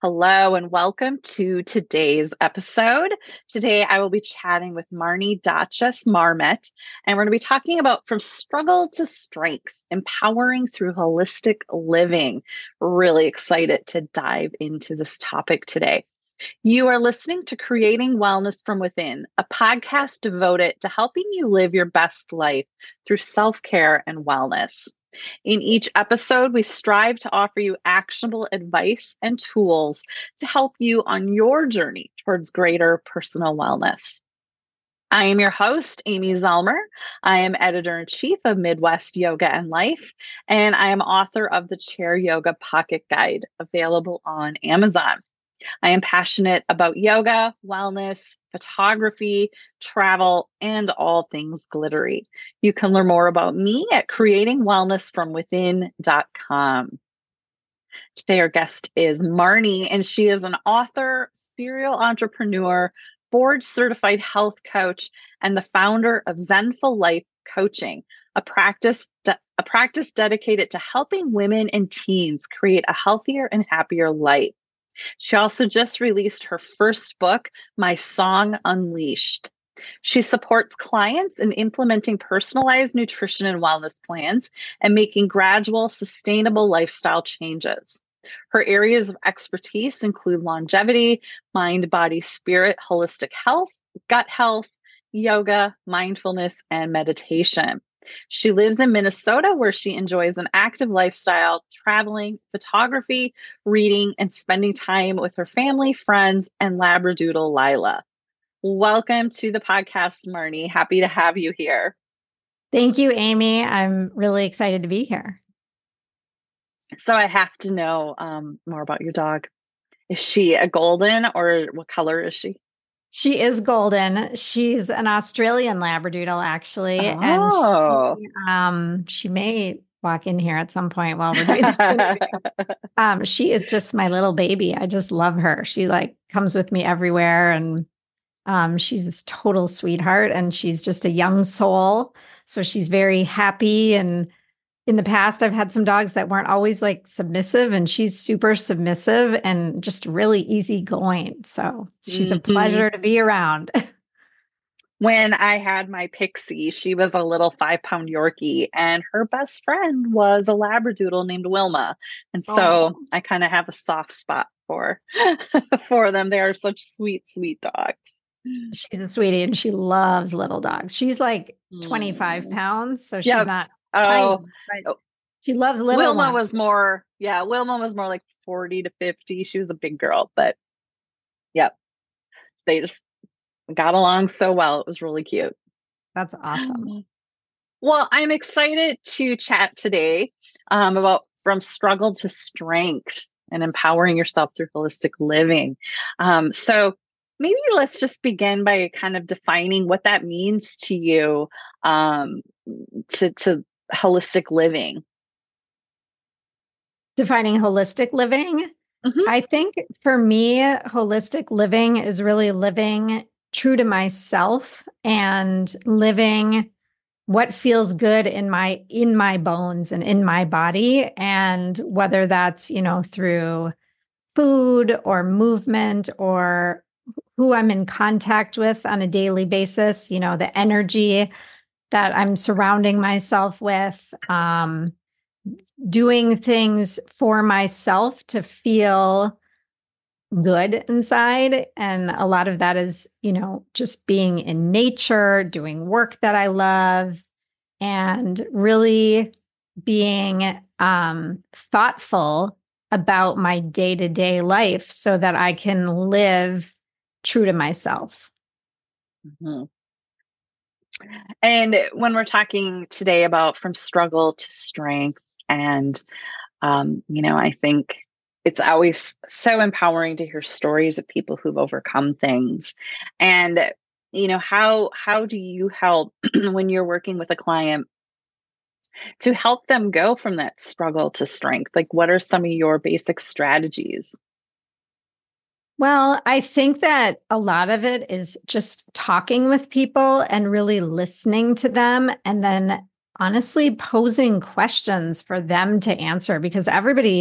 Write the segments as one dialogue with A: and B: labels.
A: Hello and welcome to today's episode. Today I will be chatting with Marnie Dachas Marmet, and we're going to be talking about from struggle to strength, empowering through holistic living. Really excited to dive into this topic today. You are listening to Creating Wellness from Within, a podcast devoted to helping you live your best life through self-care and wellness. In each episode, we strive to offer you actionable advice and tools to help you on your journey towards greater personal wellness. I am your host, Amy Zellmer. I am editor in chief of Midwest Yoga and Life, and I am author of the Chair Yoga Pocket Guide, available on Amazon. I am passionate about yoga, wellness, photography, travel, and all things glittery. You can learn more about me at creatingwellnessfromwithin.com. Today, our guest is Marnie, and she is an author, serial entrepreneur, board certified health coach, and the founder of Zenful Life Coaching, a practice dedicated to helping women and teens create a healthier and happier life. She also just released her first book, My Song Unleashed. She supports clients in implementing personalized nutrition and wellness plans and making gradual, sustainable lifestyle changes. Her areas of expertise include longevity, mind, body, spirit, holistic health, gut health, yoga, mindfulness, and meditation. She lives in Minnesota, where she enjoys an active lifestyle, traveling, photography, reading, and spending time with her family, friends, and Labradoodle Lila. Welcome to the podcast, Marnie. Happy to have you here.
B: Thank you, Amy. I'm really excited to be here.
A: So I have to know more about your dog. Is she a golden, or what color is she?
B: She is golden. She's an Australian Labradoodle, actually.
A: Oh.
B: And she may walk in here at some point while we're doing this. She is just my little baby. I just love her. She comes with me everywhere, and she's this total sweetheart, and she's just a young soul. So she's very happy. And in the past, I've had some dogs that weren't always submissive, and she's super submissive and just really easygoing. So she's a pleasure to be around.
A: When I had my Pixie, she was a little 5-pound Yorkie, and her best friend was a Labradoodle named Wilma. And so I kind of have a soft spot for them. They are such sweet, sweet dogs.
B: She's a sweetie, and she loves little dogs. She's 25 pounds, so she's not tiny, but she loves little
A: Wilma
B: ones.
A: Wilma was more like 40 to 50. She was a big girl, but yep, they just got along so well. It was really cute.
B: That's awesome.
A: Well, I'm excited to chat today about from struggle to strength and empowering yourself through holistic living. So maybe let's just begin by kind of defining what that means to you, to holistic living.
B: Defining holistic living.
A: Mm-hmm.
B: I think for me, holistic living is really living true to myself and living what feels good in my bones and in my body. And whether that's, through food or movement or who I'm in contact with on a daily basis, the energy that I'm surrounding myself with, doing things for myself to feel good inside. And a lot of that is, just being in nature, doing work that I love, and really being thoughtful about my day-to-day life so that I can live true to myself.
A: Mm-hmm. And when we're talking today about from struggle to strength, and I think it's always so empowering to hear stories of people who've overcome things. And how do you help when you're working with a client to help them go from that struggle to strength? What are some of your basic strategies?
B: Well, I think that a lot of it is just talking with people and really listening to them, and then honestly posing questions for them to answer, because everybody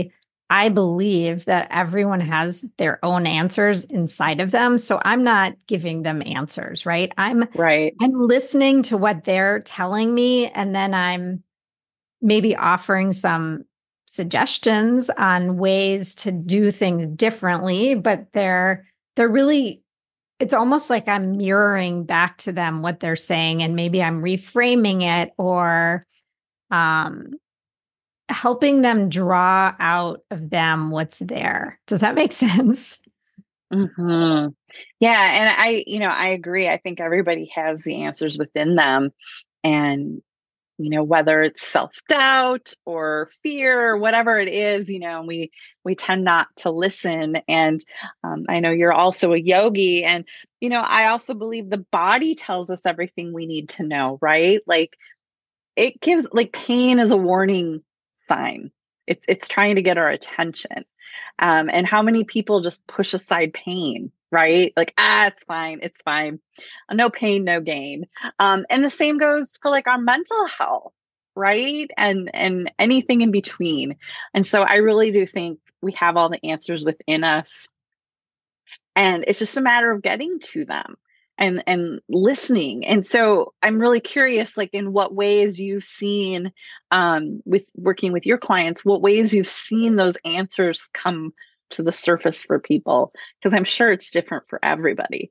B: I believe that everyone has their own answers inside of them. So I'm not giving them answers, right?
A: Right.
B: I'm listening to what they're telling me, and then I'm maybe offering some suggestions on ways to do things differently, but they're really, it's almost like I'm mirroring back to them what they're saying, and maybe I'm reframing it, or um helping them draw out of them what's there. Does that make sense?
A: Hmm. Yeah. And I agree. I think everybody has the answers within them. And, whether it's self-doubt or fear or whatever it is, we tend not to listen. And I know you're also a yogi. And, I also believe the body tells us everything we need to know, right? Like it gives, like, pain is a warning sign. It's trying to get our attention. And how many people just push aside pain, right? Like, it's fine, it's fine. No pain, no gain. And the same goes for like our mental health, right? And anything in between. And so I really do think we have all the answers within us, and it's just a matter of getting to them and listening. And so I'm really curious, like, in what ways you've seen, with working with your clients, what ways you've seen those answers come to the surface for people, because I'm sure it's different for everybody.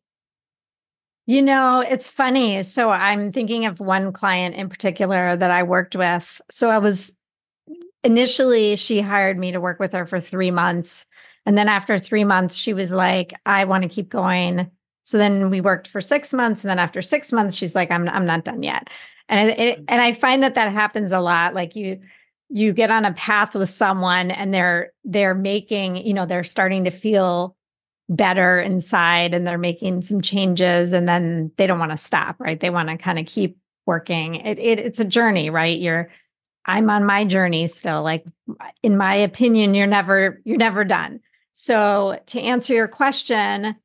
B: It's funny. So I'm thinking of one client in particular that I worked with. So I was initially, she hired me to work with her for 3 months. And then after 3 months, she was like, I want to keep going. So then we worked for 6 months. And then after 6 months, she's like, I'm not done yet. And I find that happens a lot. Like you get on a path with someone, and they're making, they're starting to feel better inside, and they're making some changes, and then they don't want to stop, right? They want to kind of keep working. It's a journey, right? I'm on my journey still. Like, in my opinion, you're never done. So to answer your question,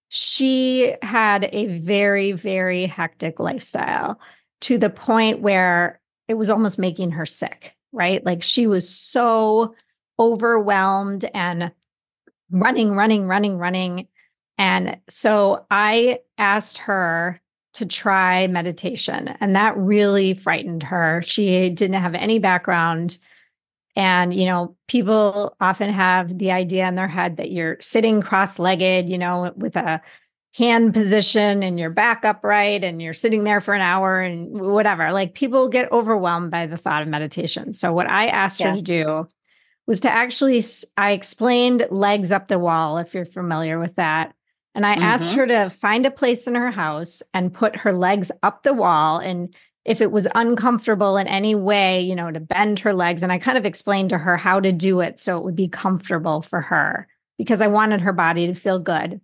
B: she had a very, very hectic lifestyle, to the point where it was almost making her sick, right? Like, she was so overwhelmed and running, running, running, running. And so I asked her to try meditation, and that really frightened her. She didn't have any background. And, people often have the idea in their head that you're sitting cross legged, with a hand position and your back upright, and you're sitting there for an hour and whatever. Like, people get overwhelmed by the thought of meditation. So, what I asked her
A: Yeah.
B: to do was to actually, I explained legs up the wall, if you're familiar with that. And I asked
A: Hmm.
B: her to find a place in her house and put her legs up the wall. And if it was uncomfortable in any way, to bend her legs. And I kind of explained to her how to do it so it would be comfortable for her, because I wanted her body to feel good.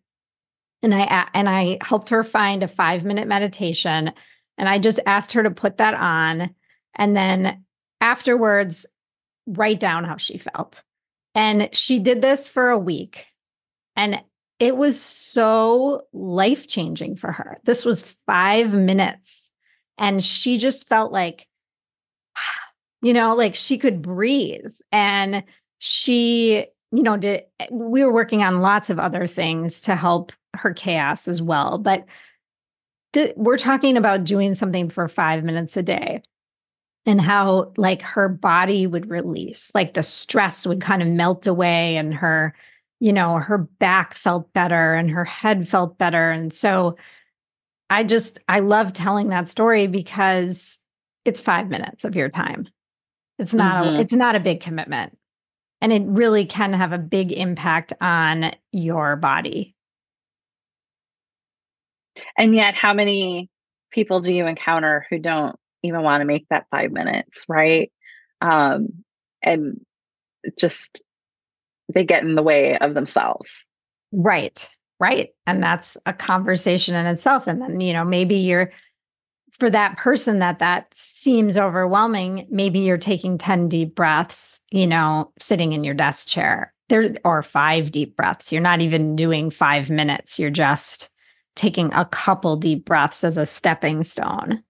B: And I helped her find a 5-minute meditation. And I just asked her to put that on. And then afterwards, write down how she felt. And she did this for a week. And it was so life changing for her. This was 5 minutes. And she just felt like, like she could breathe. And she, we were working on lots of other things to help her chaos as well. But we're talking about doing something for 5 minutes a day, and how, like, her body would release, like the stress would kind of melt away, and her back felt better, and her head felt better. And so I love telling that story, because it's 5 minutes of your time.
A: Hmm.
B: It's not a big commitment, and it really can have a big impact on your body.
A: And yet, how many people do you encounter who don't even want to make that 5 minutes, right? Um, and just they get in the way of themselves.
B: Right. Right. And that's a conversation in itself. And then, maybe for that person that seems overwhelming, maybe you're taking 10 deep breaths, sitting in your desk chair there, or 5 deep breaths. You're not even doing 5 minutes. You're just taking a couple deep breaths as a stepping stone.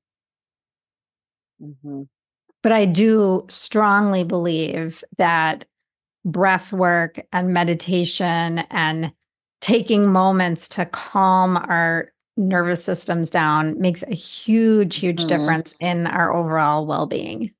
A: Hmm.
B: But I do strongly believe that breath work and meditation and taking moments to calm our nervous systems down makes a huge, huge
A: Mhm.
B: difference in our overall well-being.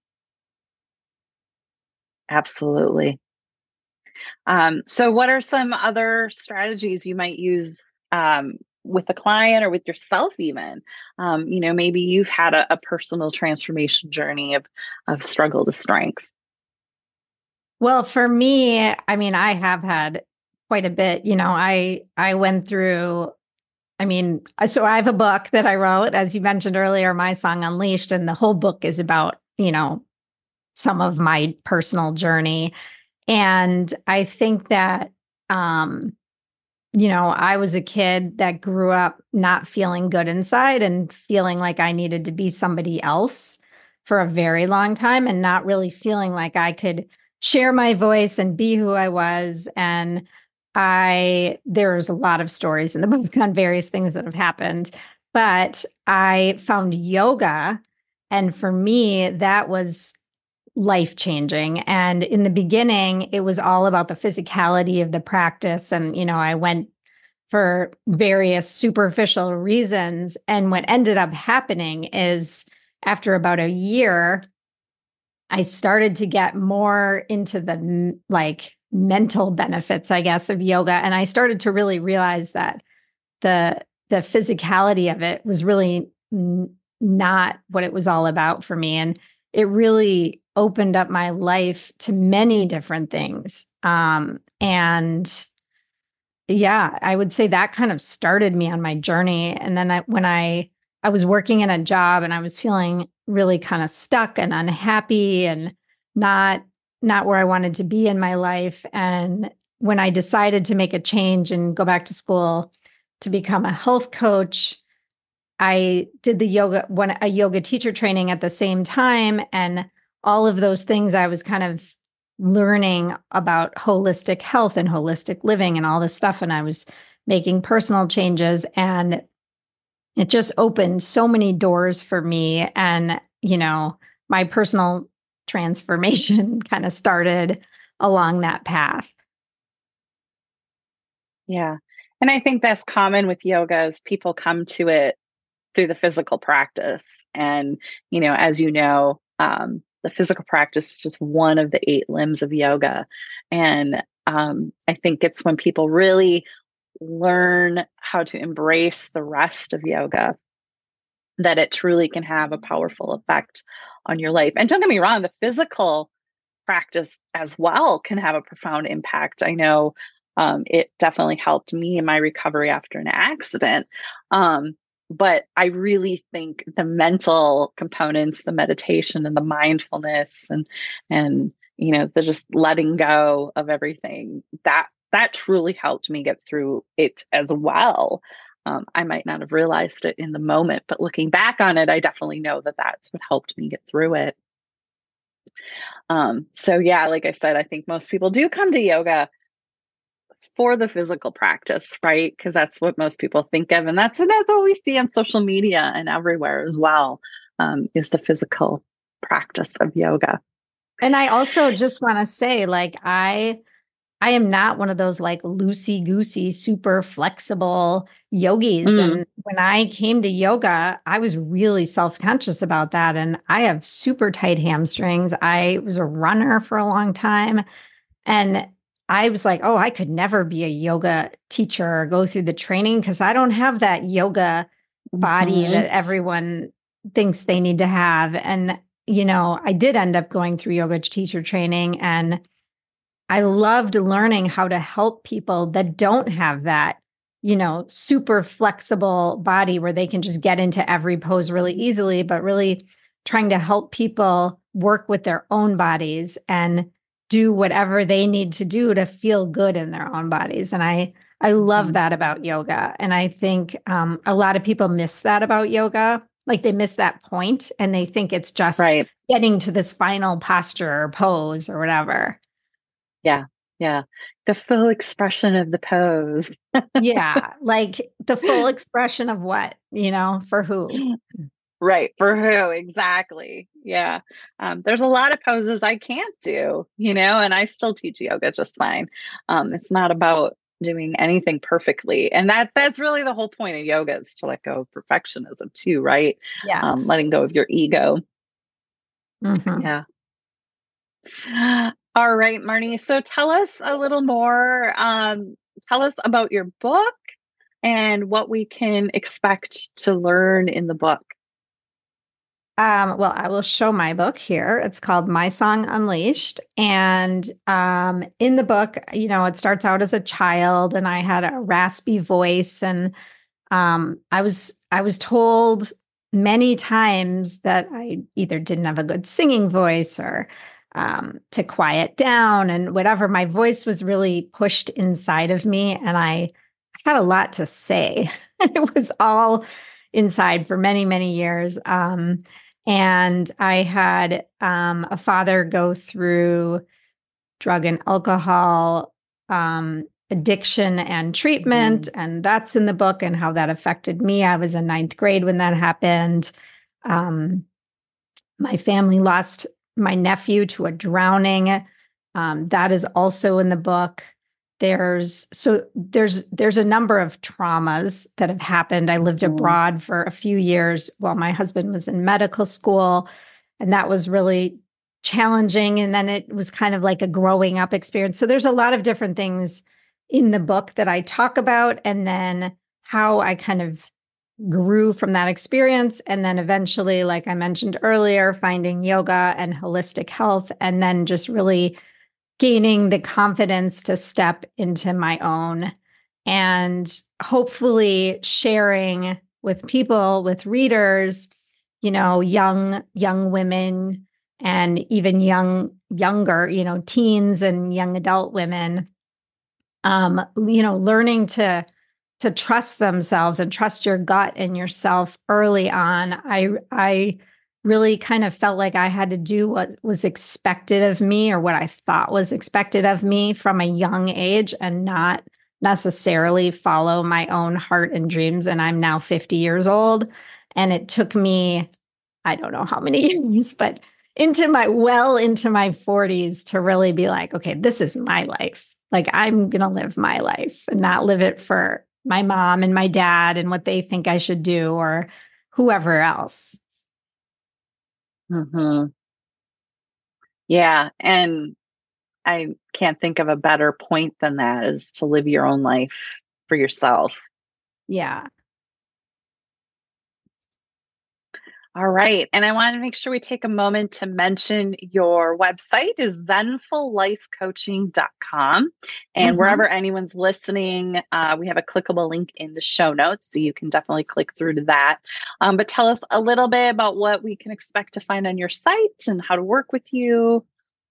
A: Absolutely. So what are some other strategies you might use with a client or with yourself even? Maybe you've had a personal transformation journey of struggle to strength.
B: Well, for me, I mean, I have had quite a bit. I went through, so I have a book that I wrote, as you mentioned earlier, My Song Unleashed, and the whole book is about, some of my personal journey. And I think that, I was a kid that grew up not feeling good inside and feeling like I needed to be somebody else for a very long time and not really feeling like I could share my voice and be who I was. And there's a lot of stories in the book on various things that have happened, but I found yoga. And for me, that was life changing. And in the beginning, it was all about the physicality of the practice. And, I went for various superficial reasons. And what ended up happening is after about a year, I started to get more into the like mental benefits, I guess, of yoga. And I started to really realize that the the physicality of it was really not what it was all about for me. And it really opened up my life to many different things. And yeah, I would say that kind of started me on my journey. And then when I was working in a job and I was feeling really kind of stuck and unhappy and not not where I wanted to be in my life. And when I decided to make a change and go back to school to become a health coach, I did a yoga teacher training at the same time. And all of those things I was kind of learning about holistic health and holistic living and all this stuff. And I was making personal changes. And it just opened so many doors for me. And, my personal transformation kind of started along that path.
A: Yeah. And I think that's common with yoga is people come to it through the physical practice. And, as the physical practice is just one of the eight limbs of yoga. And I think it's when people really learn how to embrace the rest of yoga that it truly can have a powerful effect on your life. And don't get me wrong, the physical practice as well can have a profound impact. I know it definitely helped me in my recovery after an accident. But I really think the mental components, the meditation and the mindfulness and the just letting go of everything that truly helped me get through it as well. I might not have realized it in the moment, but looking back on it, I definitely know that that's what helped me get through it. So yeah, like I said, I think most people do come to yoga for the physical practice, right? Because that's what most people think of, and that's what we see on social media and everywhere as well. Is the physical practice of yoga.
B: And I also just want to say, like, I am not one of those like loosey goosey, super flexible yogis.
A: Mm,
B: And when I came to yoga, I was really self conscious about that. And I have super tight hamstrings. I was a runner for a long time. And I was like, oh, I could never be a yoga teacher or go through the training because I don't have that yoga body
A: mhm.
B: that everyone thinks they need to have. And, I did end up going through yoga teacher training, and I loved learning how to help people that don't have that, super flexible body where they can just get into every pose really easily, but really trying to help people work with their own bodies and do whatever they need to do to feel good in their own bodies. And I love
A: Mhm.
B: that about yoga. And I think a lot of people miss that about yoga. Like they miss that point and they think it's just
A: Right.
B: getting to this final posture or pose or whatever.
A: Yeah. Yeah. The full expression of the pose.
B: Yeah, like the full expression of what, for who?
A: Right. For who? Exactly. Yeah. There's a lot of poses I can't do, and I still teach yoga just fine. It's not about doing anything perfectly. And that's really the whole point of yoga, is to let go of perfectionism too, right?
B: Yes.
A: Letting go of your ego.
B: Hmm.
A: Yeah. All right, Marnie. So tell us a little more. Tell us about your book and what we can expect to learn in the book.
B: Well, I will show my book here. It's called My Song Unleashed. And in the book, it starts out as a child and I had a raspy voice. And I was told many times that I either didn't have a good singing voice or to quiet down and whatever. My voice was really pushed inside of me. And I had a lot to say. It was all inside for many, many years. And I had a father go through drug and alcohol addiction and treatment. And that's in the book and how that affected me. I was in ninth grade when that happened. Um, my family lost my nephew to a drowning. That is also in the book. There's a number of traumas that have happened. I lived
A: Mhm.
B: abroad for a few years while my husband was in medical school, and that was really challenging. And then it was kind of like a growing up experience. So there's a lot of different things in the book that I talk about, and then how I kind of grew from that experience. And then eventually, like I mentioned earlier, finding yoga and holistic health, and then just really gaining the confidence to step into my own and hopefully sharing with people, with readers, young women and even younger, teens and young adult women, learning to trust themselves and trust your gut and yourself early on. I really kind of felt like I had to do what was expected of me or what I thought was expected of me from a young age and not necessarily follow my own heart and dreams. And I'm now 50 years old. And it took me, I don't know how many years, but into my 40s to really be like, okay, this is my life. Like I'm going to live my life and not live it for my mom and my dad and what they think I should do or whoever else.
A: Mhm. Yeah. And I can't think of a better point than that, is to live your own life for yourself.
B: Yeah.
A: All right. And I want to make sure we take a moment to mention your website is zenfullifecoaching.com. And
B: Hmm.
A: wherever anyone's listening, we have a clickable link in the show notes. So you can definitely click through to that. But tell us a little bit about what we can expect to find on your site and how to work with you.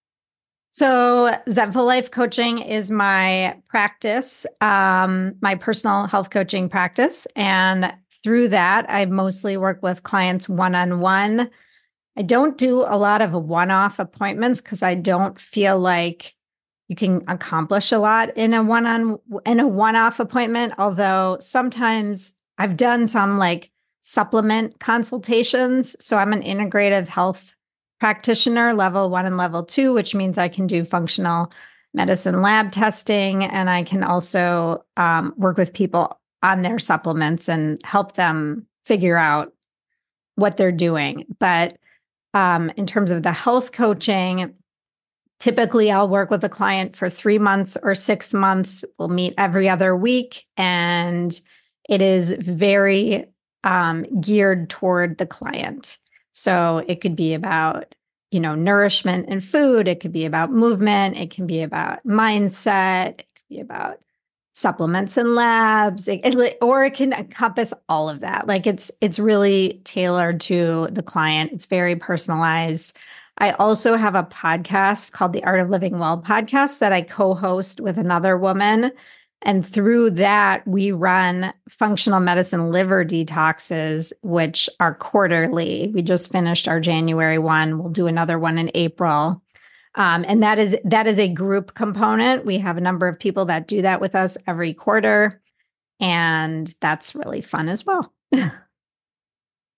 B: So Zenful Life Coaching is my practice, my personal health coaching practice. And through that, I mostly work with clients one-on-one. I don't do a lot of one-off appointments because I don't feel like you can accomplish a lot in a one-off appointment. Although sometimes I've done some like supplement consultations. So I'm an integrative health practitioner, level 1 and level 2, which means I can do functional medicine lab testing, and I can also work with people on their supplements and help them figure out what they're doing. But in terms of the health coaching, typically I'll work with a client for 3 months or 6 months. We'll meet every other week, and it is very geared toward the client. So it could be about, nourishment and food. It could be about movement. It can be about mindset. It could be about supplements and labs, or it can encompass all of that. Like it's really tailored to the client. It's very personalized. I also have a podcast called the Art of Living Well podcast that I co-host with another woman. And through that, we run functional medicine liver detoxes, which are quarterly. We just finished our January one. We'll do another one in April. And that is a group component. We have a number of people that do that with us every quarter, and that's really fun as well.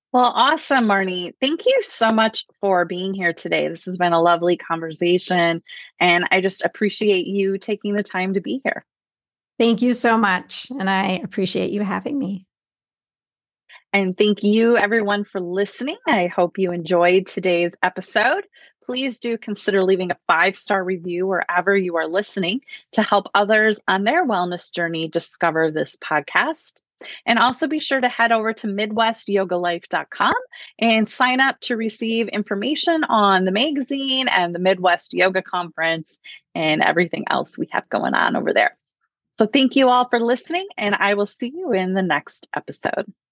A: Well, awesome, Marnie. Thank you so much for being here today. This has been a lovely conversation, and I just appreciate you taking the time to be here.
B: Thank you so much. And I appreciate you having me.
A: And thank you, everyone, for listening. I hope you enjoyed today's episode. Please do consider leaving a 5-star review wherever you are listening to help others on their wellness journey discover this podcast. And also be sure to head over to MidwestYogaLife.com and sign up to receive information on the magazine and the Midwest Yoga Conference and everything else we have going on over there. So thank you all for listening, and I will see you in the next episode.